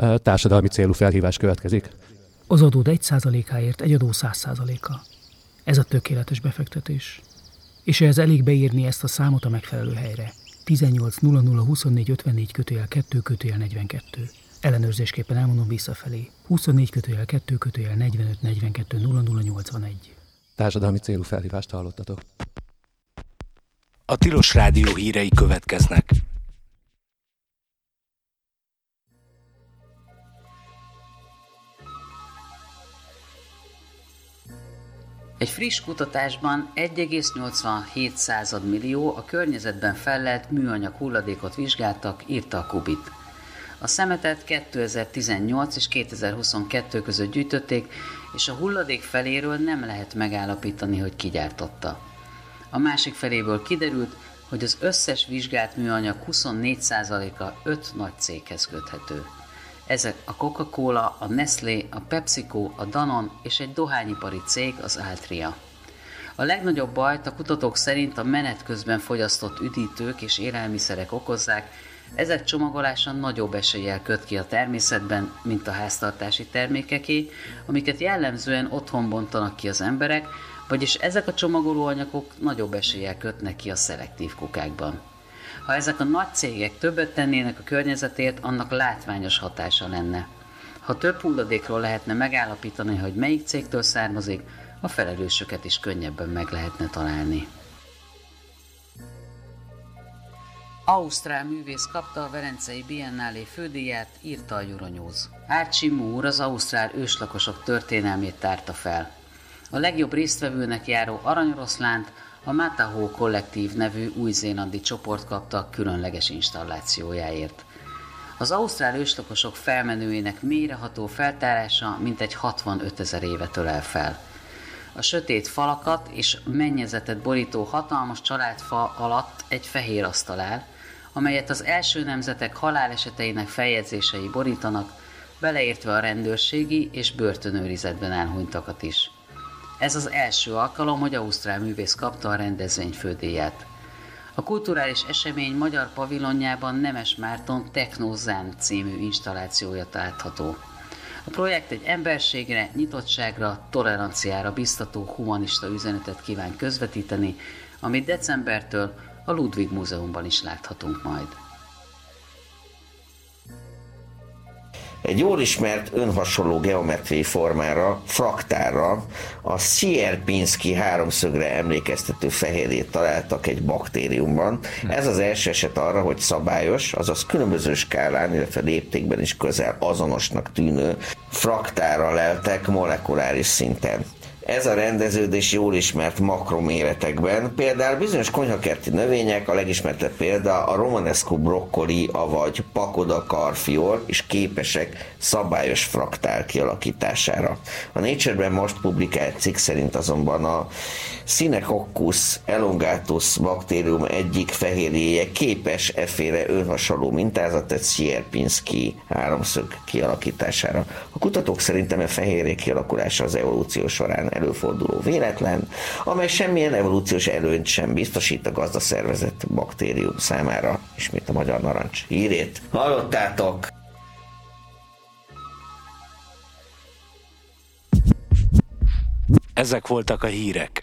Társadalmi célú felhívás következik. Az adód 1%-áért egy adó 100%-a. Ez a tökéletes befektetés. És ehhez elég beírni ezt a számot a megfelelő helyre. 18 00 24 54 2 42. Ellenőrzésképpen elmondom visszafelé. 24 2 45 42 0081. Társadalmi célú felhívást hallottatok. A Tilos Rádió hírei következnek. Egy friss kutatásban 1,87 millió a környezetben fellelt műanyag hulladékot vizsgáltak, írta a Kubit. A szemetet 2018 és 2022 között gyűjtötték, és a hulladék feléről nem lehet megállapítani, hogy ki gyártotta. A másik feléből kiderült, hogy az összes vizsgált műanyag 24%-a 5 nagy céghez köthető. Ezek a Coca-Cola, a Nestlé, a PepsiCo, a Danone és egy dohányipari cég, az Altria. A legnagyobb bajt a kutatók szerint a menet közben fogyasztott üdítők és élelmiszerek okozzák, ezek csomagolása nagyobb eséllyel köt ki a természetben, mint a háztartási termékeké, amiket jellemzően otthon bontanak ki az emberek, vagyis ezek a csomagolóanyagok nagyobb eséllyel kötnek ki a szelektív kukákban. Ha ezek a nagy cégek többet tennének a környezetért, annak látványos hatása lenne. Ha több hulladékról lehetne megállapítani, hogy melyik cégtől származik, a felelősöket is könnyebben meg lehetne találni. Ausztrál művész kapta a Velencei Biennálé fődíját, írta a Euronews. Archie Moore az ausztrál őslakosok történelmét tárta fel. A legjobb résztvevőnek járó aranyoroszlánt a Mataho Kollektív nevű új-zélandi csoport kapta különleges installációjáért. Az ausztrál őslakosok felmenőinek mélyreható feltárása mintegy 65 000 évet ölel fel. A sötét falakat és mennyezetet borító hatalmas családfa alatt egy fehér asztal áll, amelyet az első nemzetek haláleseteinek feljegyzései borítanak, beleértve a rendőrségi és börtönőrizetben elhunytakat is. Ez az első alkalom, hogy ausztrál művész kapta a rendezvény fődíját. A kulturális esemény magyar pavilonjában Nemes Márton Techno Zen című installációja látható. A projekt egy emberségre, nyitottságra, toleranciára biztató humanista üzenetet kíván közvetíteni, amit decembertől a Ludwig Múzeumban is láthatunk majd. Egy jól ismert önhasonló geometriai formára, fraktálra, a Sierpinski háromszögre emlékeztető fehérjét találtak egy baktériumban. Ez az első eset arra, hogy szabályos, azaz különböző skálán, illetve léptékben is közel azonosnak tűnő fraktálra leltek molekuláris szinten. Ez a rendeződés jól ismert makroméretekben, például bizonyos konyhakerti növények, a legismertebb példa a romanesco brokkoli, avagy pagoda karfiol is képesek szabályos fraktál kialakítására. A Nature-ben most publikált cikk szerint azonban a Synechoccus elongatus baktérium egyik fehérjéje képes efféle önhasonló mintázatot Sierpinski háromszög kialakítására. A kutatók szerint a fehérjé kialakulása az evolúció során előforduló véletlen, amely semmilyen evolúciós előnyt sem biztosít a gazdaszervezet baktérium számára. Ismét a Magyar Narancs hírét hallottátok! Ezek voltak a hírek.